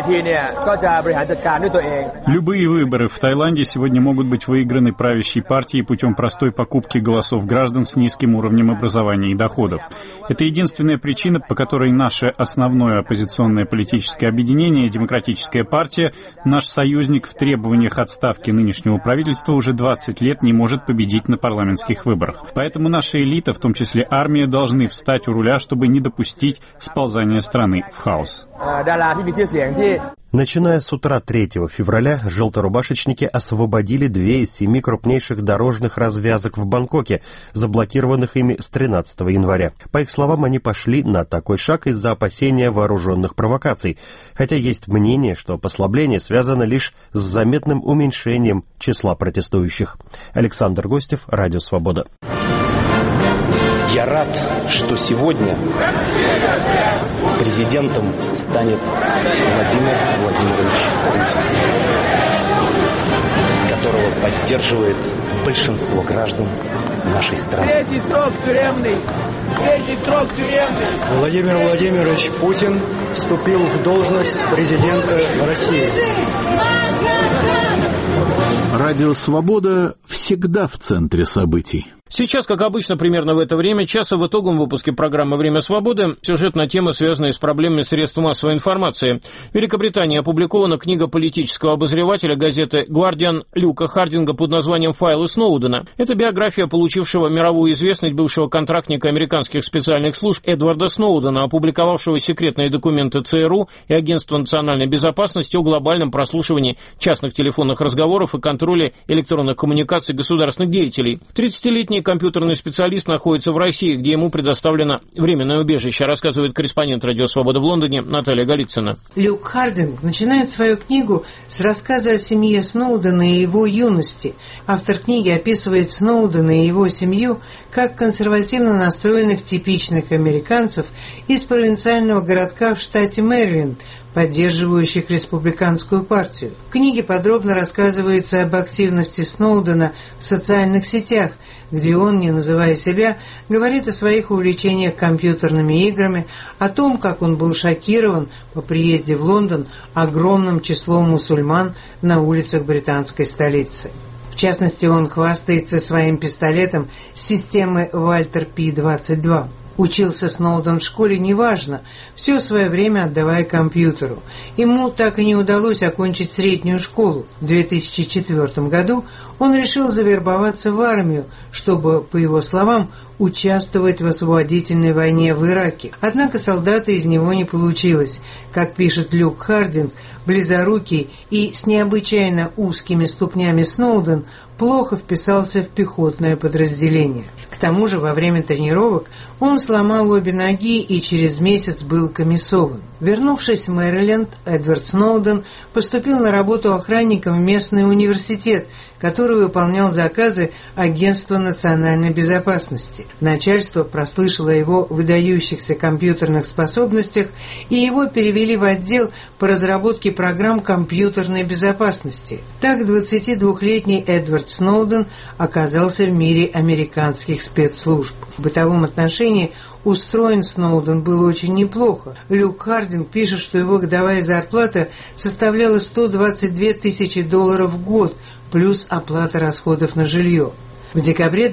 Любые выборы в Таиланде сегодня могут быть выиграны правящей партией путем простой покупки голосов граждан с низким уровнем образования и доходов. Это единственная причина, по которой наше основное оппозиционное политическое объединение «Демократическая партия», наш союзник в требованиях отставки нынешнего правительства, уже 20 лет не может победить на парламентских выборах. Поэтому наша элита, в том числе армия, должны встать у руля, чтобы не допустить сползания страны в хаос. Начиная с утра 3 февраля, желторубашечники освободили 2 из 7 крупнейших дорожных развязок в Бангкоке, заблокированных ими с 13 января. По их словам, они пошли на такой шаг из-за опасения вооруженных провокаций, хотя есть мнение, что послабление связано лишь с заметным уменьшением числа протестующих. Александр Гостев, Радио Свобода. Я рад, что сегодня президентом станет Владимир Владимирович Путин, которого поддерживает большинство граждан нашей страны. Третий срок тюремный! Владимир Владимирович Путин вступил в должность президента России. Радио «Свобода» всегда в центре событий. Сейчас, как обычно, примерно в это время часа в итоговом выпуске программы «Время свободы» сюжет на темы, связанные с проблемами средств массовой информации. В Великобритании опубликована книга политического обозревателя газеты «Гвардиан» Люка Хардинга под названием «Файлы Сноудена». Это биография получившего мировую известность бывшего контрактника американских специальных служб Эдварда Сноудена, опубликовавшего секретные документы ЦРУ и Агентства национальной безопасности о глобальном прослушивании частных телефонных разговоров и контроле электронных коммуникаций государственных деятелей. 30-летний компьютерный специалист находится в России, где ему предоставлено временное убежище, рассказывает корреспондент «Радио Свобода» в Лондоне Наталья Голицына. Люк Хардинг начинает свою книгу с рассказа о семье Сноудена и его юности. Автор книги описывает Сноудена и его семью как консервативно настроенных типичных американцев из провинциального городка в штате Мэриленд, поддерживающих республиканскую партию. В книге подробно рассказывается об активности Сноудена в социальных сетях, где он, не называя себя, говорит о своих увлечениях компьютерными играми, о том, как он был шокирован по приезде в Лондон огромным числом мусульман на улицах британской столицы. В частности, он хвастается своим пистолетом системы Вальтер P-22. Учился Сноуден в школе неважно, все свое время отдавая компьютеру. Ему так и не удалось окончить среднюю школу. В 2004 году он решил завербоваться в армию, чтобы, по его словам, участвовать в освободительной войне в Ираке. Однако солдата из него не получилось. Как пишет Люк Хардинг, близорукий и с необычайно узкими ступнями Сноуден плохо вписался в пехотное подразделение. К тому же во время тренировок он сломал обе ноги и через месяц был комиссован. Вернувшись в Мэриленд, Эдвард Сноуден поступил на работу охранником в местный университет, который выполнял заказы Агентства национальной безопасности. Начальство прослышало о его выдающихся компьютерных способностях, и его перевели в отдел по разработке программ компьютерной безопасности. Так 22-летний Эдвард Сноуден оказался в мире американских спецслужб. В бытовом отношении устроен Сноуден был очень неплохо. Люк Хардинг пишет, что его годовая зарплата составляла $122 тысячи в год, плюс оплата расходов на жилье. В декабре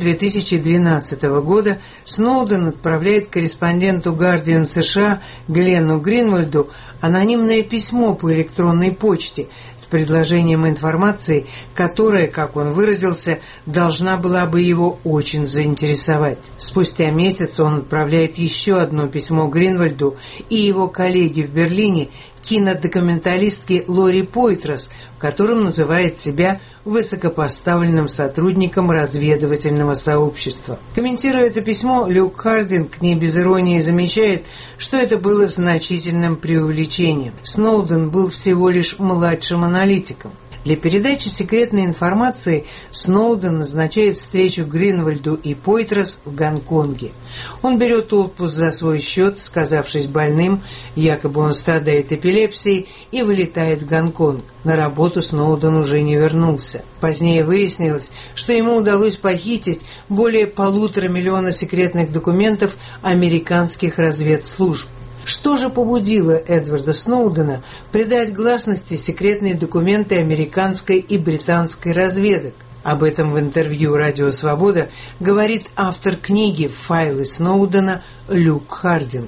2012 года Сноуден отправляет корреспонденту «Гардиан» США Гленну Гринвальду анонимное письмо по электронной почте с предложением информации, которая, как он выразился, должна была бы его очень заинтересовать. Спустя месяц он отправляет еще одно письмо Гринвальду и его коллеге в Берлине, кинодокументалистке Лори Пойтрас, в котором называет себя высокопоставленным сотрудником разведывательного сообщества. Комментируя это письмо, Люк Хардинг не без иронии замечает, что это было значительным преувеличением. Сноуден был всего лишь младшим аналитиком. Для передачи секретной информации Сноуден назначает встречу Гринвальду и Пойтрас в Гонконге. Он берет отпуск за свой счет, сказавшись больным, якобы он страдает эпилепсией, и вылетает в Гонконг. На работу Сноуден уже не вернулся. Позднее выяснилось, что ему удалось похитить более 1,5 миллиона секретных документов американских разведслужб. Что же побудило Эдварда Сноудена придать гласности секретные документы американской и британской разведок? Об этом в интервью «Радио Свобода» говорит автор книги «Файлы Сноудена» Люк Хардинг.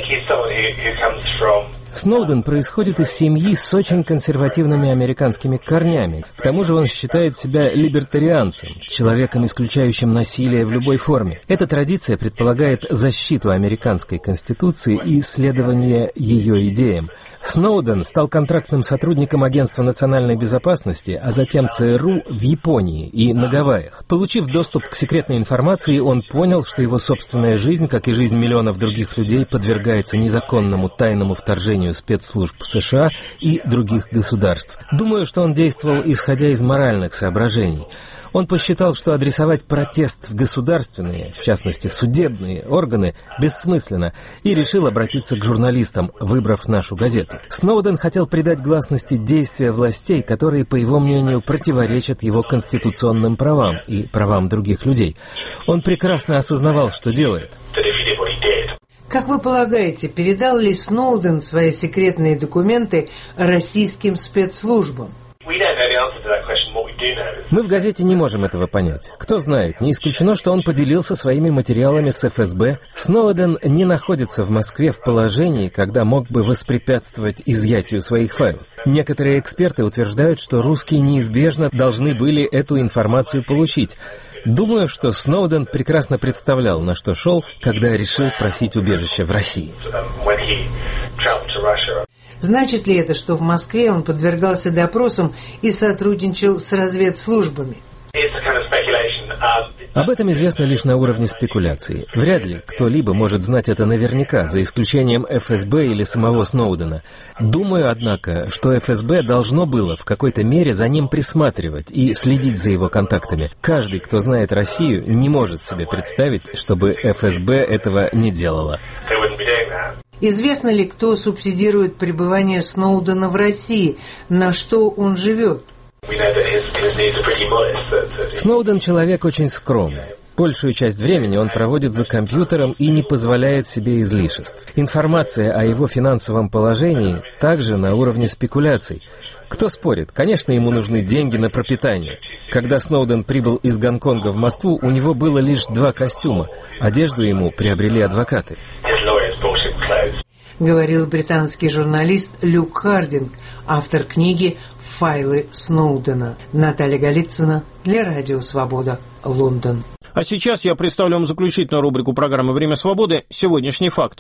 Сноуден происходит из семьи с очень консервативными американскими корнями. К тому же он считает себя либертарианцем, человеком, исключающим насилие в любой форме. Эта традиция предполагает защиту американской конституции и следование ее идеям. Сноуден стал контрактным сотрудником Агентства национальной безопасности, а затем ЦРУ в Японии и на Гавайях. Получив доступ к секретной информации, он понял, что его собственная жизнь, как и жизнь миллионов других людей, подвергается незаконному тайному вторжению спецслужб США и других государств. Думаю, что он действовал исходя из моральных соображений. Он посчитал, что адресовать протест в государственные, в частности судебные органы, бессмысленно, и решил обратиться к журналистам, выбрав нашу газету. Сноуден хотел придать гласности действия властей, которые, по его мнению, противоречат его конституционным правам и правам других людей. Он прекрасно осознавал, что делает. Как вы полагаете, передал ли Сноуден свои секретные документы российским спецслужбам? Мы в газете не можем этого понять. Кто знает, не исключено, что он поделился своими материалами с ФСБ. Сноуден не находится в Москве в положении, когда мог бы воспрепятствовать изъятию своих файлов. Некоторые эксперты утверждают, что русские неизбежно должны были эту информацию получить. Думаю, что Сноуден прекрасно представлял, на что шел, когда решил просить убежище в России. Значит ли это, что в Москве он подвергался допросам и сотрудничал с разведслужбами? Об этом известно лишь на уровне спекуляций. Вряд ли кто-либо может знать это наверняка, за исключением ФСБ или самого Сноудена. Думаю, однако, что ФСБ должно было в какой-то мере за ним присматривать и следить за его контактами. Каждый, кто знает Россию, не может себе представить, чтобы ФСБ этого не делало. Известно ли, кто субсидирует пребывание Сноудена в России, на что он живет? Сноуден человек очень скромный. Большую часть времени он проводит за компьютером и не позволяет себе излишеств. Информация о его финансовом положении также на уровне спекуляций. Кто спорит? Конечно, ему нужны деньги на пропитание. Когда Сноуден прибыл из Гонконга в Москву, у него было лишь 2 костюма. Одежду ему приобрели адвокаты. Говорил британский журналист Люк Хардинг, автор книги «Файлы Сноудена». Наталья Голицына для Радио Свобода, Лондон. А сейчас я представлю вам заключительную рубрику программы «Время свободы. Сегодняшний факт».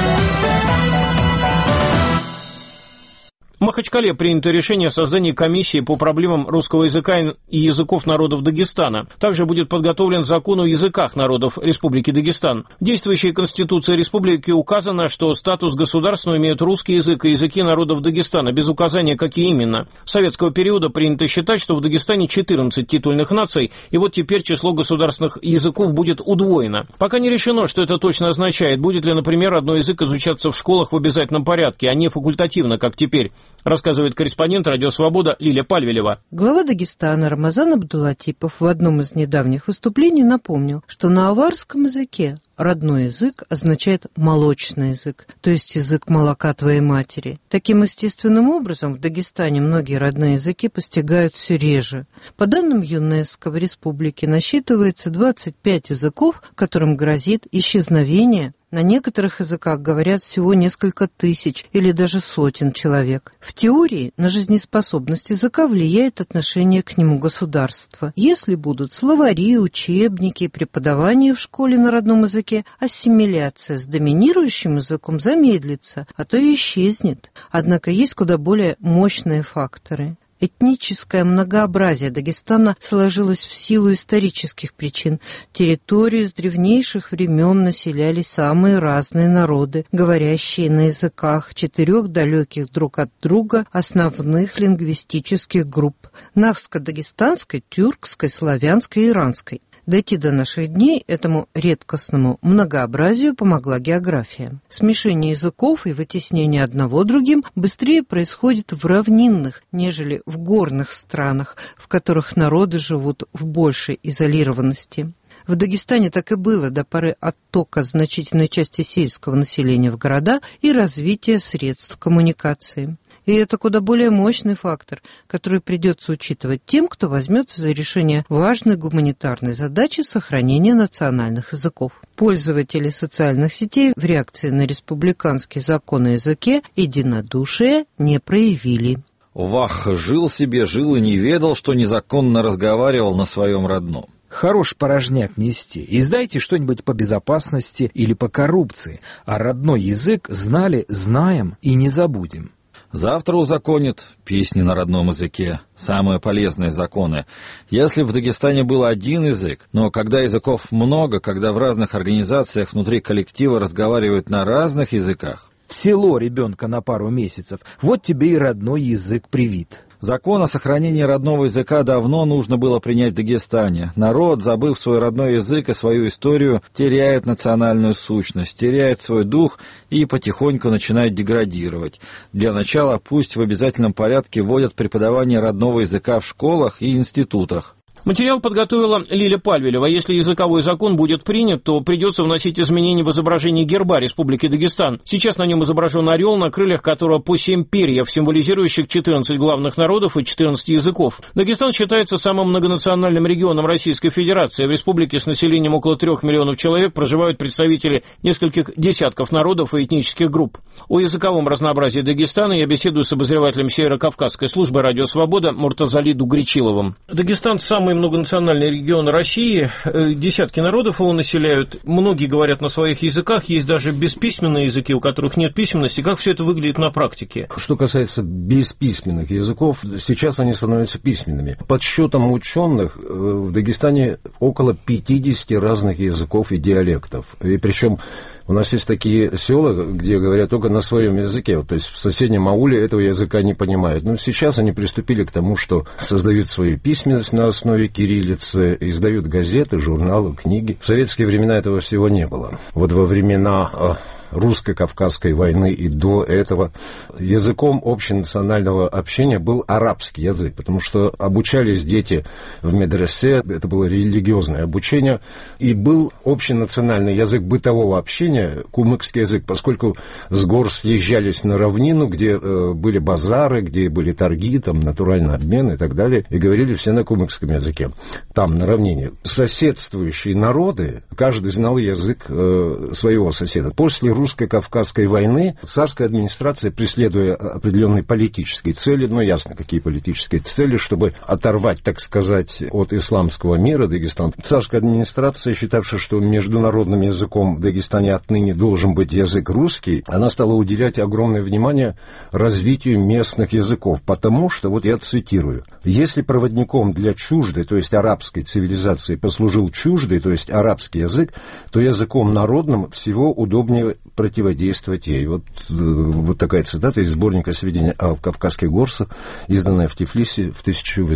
В Махачкале принято решение о создании комиссии по проблемам русского языка и языков народов Дагестана. Также будет подготовлен закон о языках народов Республики Дагестан. В действующей Конституции Республики указано, что статус государственного имеют русский язык и языки народов Дагестана, без указания, какие именно. С советского периода принято считать, что в Дагестане 14 титульных наций, и вот теперь число государственных языков будет удвоено. Пока не решено, что это точно означает. Будет ли, например, одной язык изучаться в школах в обязательном порядке, а не факультативно, как теперь, рассказывает корреспондент «Радио Свобода» Лилия Пальвелева. Глава Дагестана Рамазан Абдулатипов в одном из недавних выступлений напомнил, что на аварском языке родной язык означает молочный язык, то есть язык молока твоей матери. Таким естественным образом в Дагестане многие родные языки постигают все реже. По данным ЮНЕСКО, в республике насчитывается 25 языков, которым грозит исчезновение. На некоторых языках говорят всего несколько тысяч или даже сотен человек. В теории на жизнеспособность языка влияет отношение к нему государства. Если будут словари, учебники и преподавание в школе на родном языке, ассимиляция с доминирующим языком замедлится, а то и исчезнет. Однако есть куда более мощные факторы. Этническое многообразие Дагестана сложилось в силу исторических причин. Территорию с древнейших времен населяли самые разные народы, говорящие на языках 4 далеких друг от друга основных лингвистических групп – нахско-дагестанской, тюркской, славянской и иранской. Дойти до наших дней этому редкостному многообразию помогла география. Смешение языков и вытеснение одного другим быстрее происходит в равнинных, нежели в горных странах, в которых народы живут в большей изолированности. В Дагестане так и было до поры оттока значительной части сельского населения в города и развития средств коммуникации. И это куда более мощный фактор, который придется учитывать тем, кто возьмется за решение важной гуманитарной задачи сохранения национальных языков. Пользователи социальных сетей в реакции на республиканский закон о языке единодушия не проявили. Вах, жил себе, жил и не ведал, что незаконно разговаривал на своем родном. Хорош порожняк нести. Издайте что-нибудь по безопасности или по коррупции, а родной язык знали, знаем и не забудем. Завтра узаконят песни на родном языке, самые полезные законы. Если в Дагестане был один язык, но когда языков много, когда в разных организациях внутри коллектива разговаривают на разных языках. В село ребенка на пару месяцев, вот тебе и родной язык привит. Закон о сохранении родного языка давно нужно было принять в Дагестане. Народ, забыв свой родной язык и свою историю, теряет национальную сущность, теряет свой дух и потихоньку начинает деградировать. Для начала пусть в обязательном порядке вводят преподавание родного языка в школах и институтах. Материал подготовила Лиля Пальвелева. Если языковой закон будет принят, то придется вносить изменения в изображении герба Республики Дагестан. Сейчас на нем изображен орел, на крыльях которого по 7 перьев, символизирующих 14 главных народов и 14 языков. Дагестан считается самым многонациональным регионом Российской Федерации. В республике с населением около 3 миллионов человек проживают представители нескольких десятков народов и этнических групп. О языковом разнообразии Дагестана я беседую с обозревателем Северо-Кавказской службы «Радио Свобода» Муртазали Дугричиловым. Дагестан – самый многонациональный регион России, десятки народов его населяют, многие говорят на своих языках, есть даже бесписьменные языки, у которых нет письменности. Как все это выглядит на практике? Что касается бесписьменных языков, сейчас они становятся письменными. Подсчетом ученых в Дагестане около 50 разных языков и диалектов. И причем у нас есть такие села, где говорят только на своем языке, то есть в соседнем ауле этого языка не понимают. Но сейчас они приступили к тому, что создают свою письменность на основе кириллицы, издают газеты, журналы, книги. В советские времена этого всего не было. Вот во времена русско-кавказской войны и до этого языком общенационального общения был арабский язык, потому что обучались дети в медресе, это было религиозное обучение, и был общенациональный язык бытового общения, кумыкский язык, поскольку с гор съезжались на равнину, где были базары, где были торги, там натуральный обмен и так далее, и говорили все на кумыкском языке. Там, на равнине. Соседствующие народы, каждый знал язык своего соседа. После русско-кавказской войны царская администрация, преследуя определенные политические цели, ну, ясно, какие политические цели, чтобы оторвать, так сказать, от исламского мира Дагестан. Царская администрация, считавшая, что международным языком в Дагестане отныне должен быть язык русский, она стала уделять огромное внимание развитию местных языков, потому что, вот я цитирую, если проводником для чуждой, то есть арабской цивилизации послужил чуждый, то есть арабский язык, то языком народным всего удобнее противодействовать ей. Вот такая цитата из сборника сведений о кавказских горцах, изданная в Тифлисе в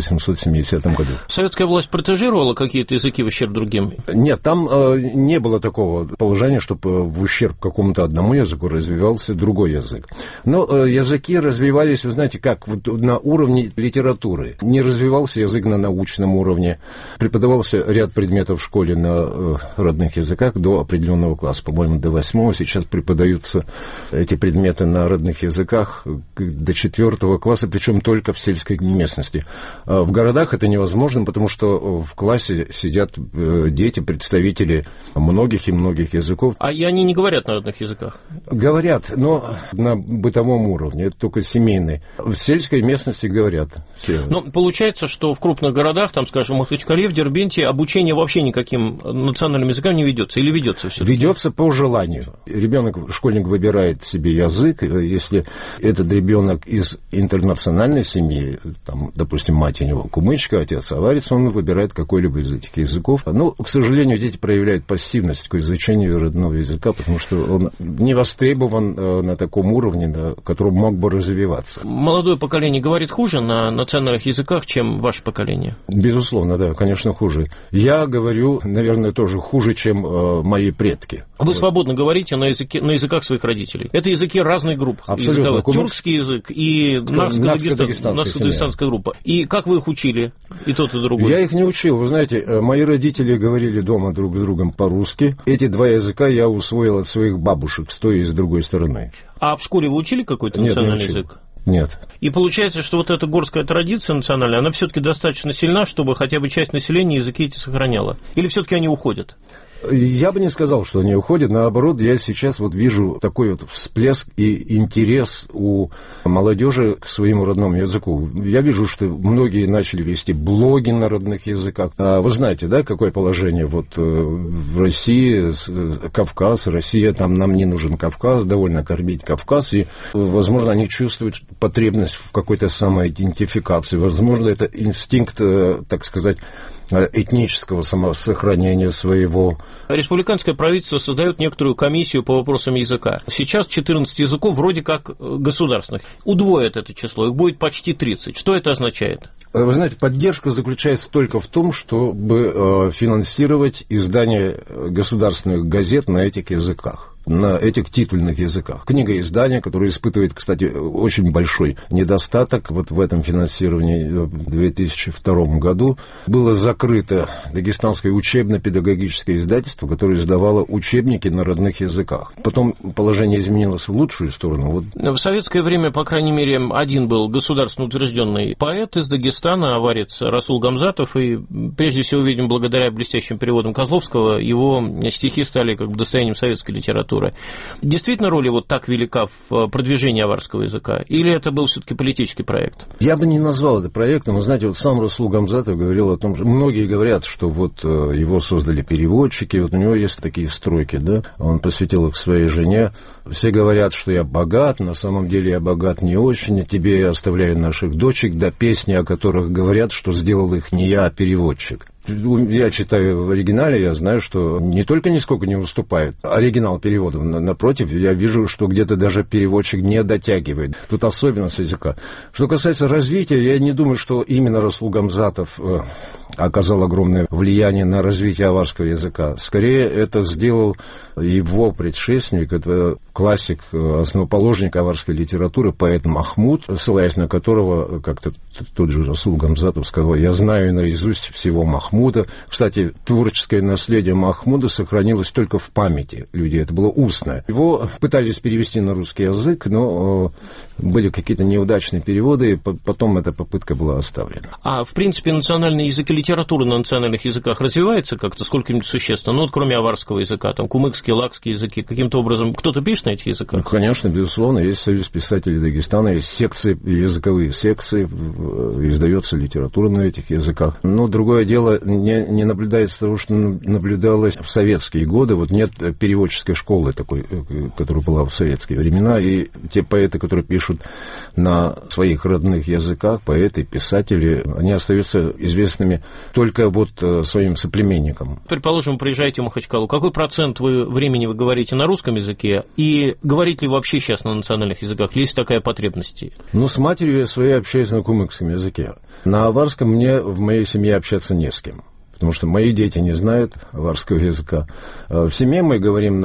1870 году. Советская власть протежировала какие-то языки в ущерб другим? Нет, там не было такого положения, чтобы в ущерб какому-то одному языку развивался другой язык. Но языки развивались, вы знаете, как вот на уровне литературы. Не развивался язык на научном уровне. Преподавался ряд предметов в школе на родных языках до определенного класса. По-моему, до 8-го. Сейчас преподаются эти предметы на родных языках до 4 класса, причем только в сельской местности. В городах это невозможно, потому что в классе сидят дети, представители многих и многих языков. А они не говорят на родных языках? Говорят, но на бытовом уровне, это только семейный. В сельской местности говорят. Все. Ну, получается, что в крупных городах, там, скажем, в Махачкале, в Дербенте, обучение вообще никаким национальным языкам не ведется или ведется все? Ведется по желанию. Ребенок, школьник выбирает себе язык, если этот ребенок из интернациональной семьи, там, допустим, мать у него кумычка, отец аварец, он выбирает какой-либо из этих языков. Но, к сожалению, дети проявляют пассивность к изучению родного языка, потому что он не востребован на таком уровне, на котором мог бы развиваться. Молодое поколение говорит хуже на национальных языках, чем ваше поколение? Безусловно, да, конечно, хуже. Я говорю, наверное, тоже хуже, чем мои предки. Вы свободно говорите на языках своих родителей. Это языки разных групп. Абсолютно. Тюркский язык и нахско-дагестанская группа. И как вы их учили? И тот, и другой? Я их не учил. Вы знаете, мои родители говорили дома друг с другом по-русски. Эти два языка я усвоил от своих бабушек, с той и с другой стороны. А в школе вы учили какой-то национальный язык? Нет. И получается, что вот эта горская традиция национальная, она все-таки достаточно сильна, чтобы хотя бы часть населения языки эти сохраняла? Или все-таки они уходят? Я бы не сказал, что они уходят. Наоборот, я сейчас вот вижу такой вот всплеск и интерес у молодежи к своему родному языку. Я вижу, что многие начали вести блоги на родных языках. Вы знаете, да, какое положение вот в России, Кавказ, Россия, там нам не нужен Кавказ, довольно кормить Кавказ, и, возможно, они чувствуют потребность в какой-то самоидентификации. Возможно, это инстинкт, так сказать, этнического самосохранения своего. Республиканское правительство создает некоторую комиссию по вопросам языка. Сейчас 14 языков вроде как государственных. Удвоят это число, их будет почти 30. Что это означает? Вы знаете, поддержка заключается только в том, чтобы финансировать издание государственных газет на этих языках, на этих титульных языках. Книгоиздание, которое испытывает, кстати, очень большой недостаток вот в этом финансировании в 2002 году, было закрыто Дагестанское учебно-педагогическое издательство, которое издавало учебники на родных языках. Потом положение изменилось в лучшую сторону. Вот. В советское время, по крайней мере, один был государственно утвержденный поэт из Дагестана, аварец Расул Гамзатов, и прежде всего, видимо, благодаря блестящим переводам Козловского, его стихи стали как бы достоянием советской литературы. Действительно роль его так велика в продвижении аварского языка? Или это был все-таки политический проект? Я бы не назвал это проектом. Вы знаете, вот сам Расул Гамзатов говорил о том, что многие говорят, что вот его создали переводчики, вот у него есть такие строки, да, он посвятил их своей жене. Все говорят, что я богат, на самом деле я богат не очень, тебе я оставляю наших дочек, да песни, о которых говорят, что сделал их не я, а переводчик. Я читаю в оригинале, я знаю, что не только нисколько не уступает оригинал перевода. Напротив, я вижу, что где-то даже переводчик не дотягивает. Тут особенность языка. Что касается развития, я не думаю, что именно Расул Гамзатов оказал огромное влияние на развитие аварского языка. Скорее, это сделал его предшественник, это классик, основоположник аварской литературы, поэт Махмуд, ссылаясь на которого, как-то тот же Расул Гамзатов сказал, я знаю наизусть всего Махмуда. Кстати, творческое наследие Махмуда сохранилось только в памяти людей, это было устное. Его пытались перевести на русский язык, но были какие-то неудачные переводы, и потом эта попытка была оставлена. А, в принципе, национальный язык и литература на национальных языках развивается как-то сколько-нибудь существенно? Ну, вот кроме аварского языка, там, кумыкские, лакские языки, каким-то образом кто-то пишет на этих языках? Ну, конечно, безусловно, есть Союз писателей Дагестана, есть секции, языковые секции, издается литература на этих языках. Но другое дело, не наблюдается того, что наблюдалось в советские годы. Вот нет переводческой школы такой, которая была в советские времена, и те поэты, которые пишут на своих родных языках, поэты, писатели, они остаются известными только вот своим соплеменникам. Предположим, приезжаете в Махачкалу. Какой процент времени вы говорите на русском языке? И говорите ли вообще сейчас на национальных языках? Есть такая потребность? Ну, с матерью я своей общаюсь на кумыкском языке. На аварском мне в моей семье общаться не с кем. Потому что мои дети не знают аварского языка. В семье мы говорим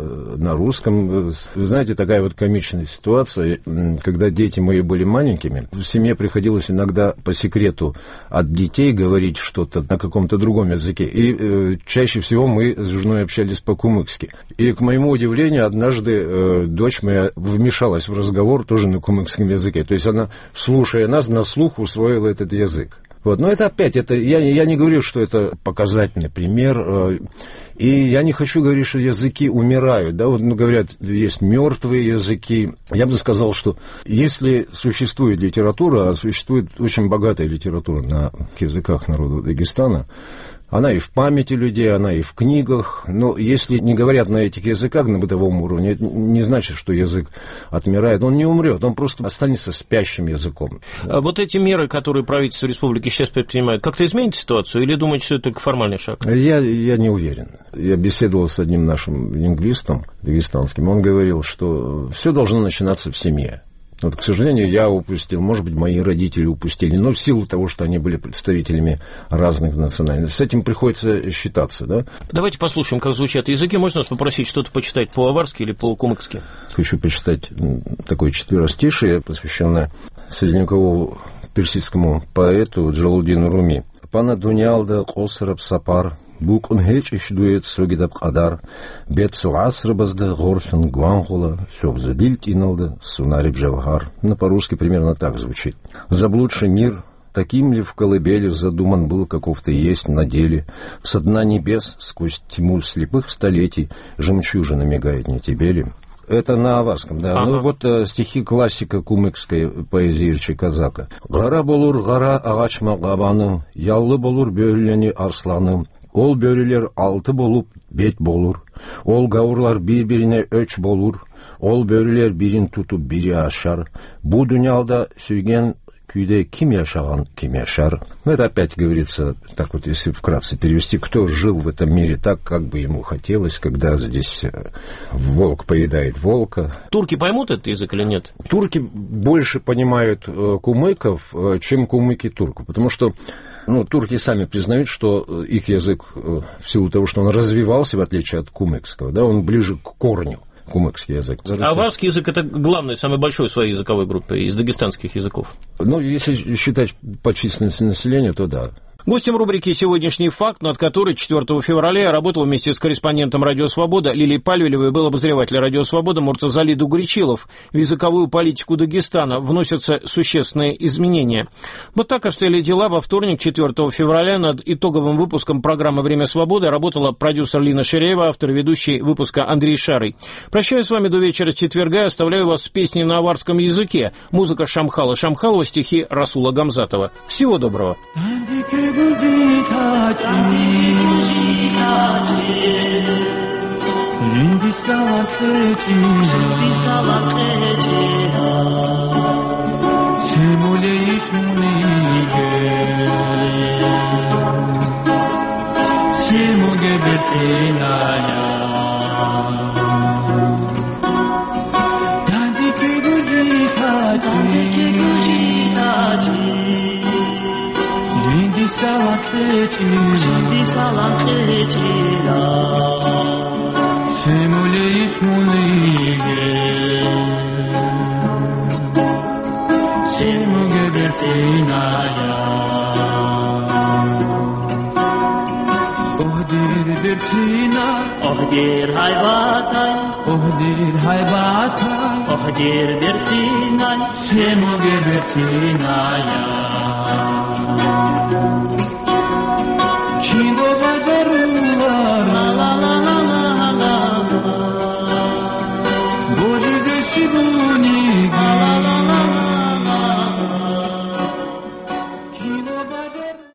на русском. Вы знаете, такая вот комичная ситуация, когда дети мои были маленькими, в семье приходилось иногда по секрету от детей говорить что-то на каком-то другом языке. И чаще всего мы с женой общались по-кумыкски. И, к моему удивлению, однажды дочь моя вмешалась в разговор тоже на кумыкском языке. То есть она, слушая нас, на слух усвоила этот язык. Вот. Но это опять, я не говорю, что это показательный пример, и я не хочу говорить, что языки умирают, да, вот, говорят, есть мертвые языки. Я бы сказал, что если существует литература, а существует очень богатая литература на языках народа Дагестана, она и в памяти людей, она и в книгах. Но если не говорят на этих языках на бытовом уровне, это не значит, что язык отмирает. Он не умрет, он просто останется спящим языком. А вот эти меры, которые правительство республики сейчас предпринимает, как-то изменит ситуацию или думаете, что это только формальный шаг? Я не уверен. Я беседовал с одним нашим лингвистом дагестанским. Он говорил, что все должно начинаться в семье. Вот, к сожалению, я упустил, может быть, мои родители упустили, но в силу того, что они были представителями разных национальностей. С этим приходится считаться, да? Давайте послушаем, как звучат языки. Можно вас попросить что-то почитать по-аварски или по-кумыкски? Хочу почитать такое четверостишие, посвященное средневековому персидскому поэту Джалуддину Руми. «Пана дунялда косраб сапар, бук он хеч ищдует согидаб кадар, бет суласрабазда горфен гвангула, сёвза дильт иналда сунариб джавгар». Ну, по-русски примерно так звучит. «Заблудший мир, таким ли в колыбели задуман был, каков ты есть на деле? Со дна небес, сквозь тьму слепых столетий, жемчужина мигает, не тебе ли?» Это на аварском, да. Ага. Ну, вот стихи классика кумыкской поэзии Ирчи Казака. «Гара болур гара агачма габаны, яллы болур бөрілені арсланы, ол бөрілер алты болуп бет болур, ол гаурлар bir-birine өч болур, ол бөрілер бірін тутуп бири ашар, бу дүнялда сүйген күйде ким яшаган, ким яшар». Ну, это опять говорится, так вот, если вкратце перевести, кто жил в этом мире так, как бы ему хотелось, когда здесь волк поедает волка. Турки поймут этот язык или нет? Турки больше понимают кумыков, чем кумыки турку, потому что турки сами признают, что их язык, в силу того, что он развивался, в отличие от кумыкского, да, он ближе к корню. Кумыкский язык. Аварский язык – это главный, самый большой в своей языковой группе из дагестанских языков. Ну, если считать по численности населения, то да. Гостем рубрики «Сегодняшний факт», над которой 4 февраля я работал вместе с корреспондентом «Радио Свобода» Лилией Пальвелевой, был обозреватель «Радио Свобода» Муртазали Дугричилов. В языковую политику Дагестана вносятся существенные изменения. Вот так обстояли дела. Во вторник, 4 февраля, над итоговым выпуском программы «Время свободы» работала продюсер Лина Ширяева, автор и ведущий выпуска Андрей Шарый. Прощаюсь с вами до вечера четверга, оставляю вас с песней на аварском языке. Музыка Шамхала Шамхалова, стихи Расула Гамзатова. Всего доброго. bertinaya Tanti ke gujitaji Jindi salam khechila Semule ismulige Semuge bertinaya Ohdir haybatay Ohdir bersinay Semuge bertinaya Kingo bajarular La la la la la la Bojuze shibunigi La la la la la Kingo bajarular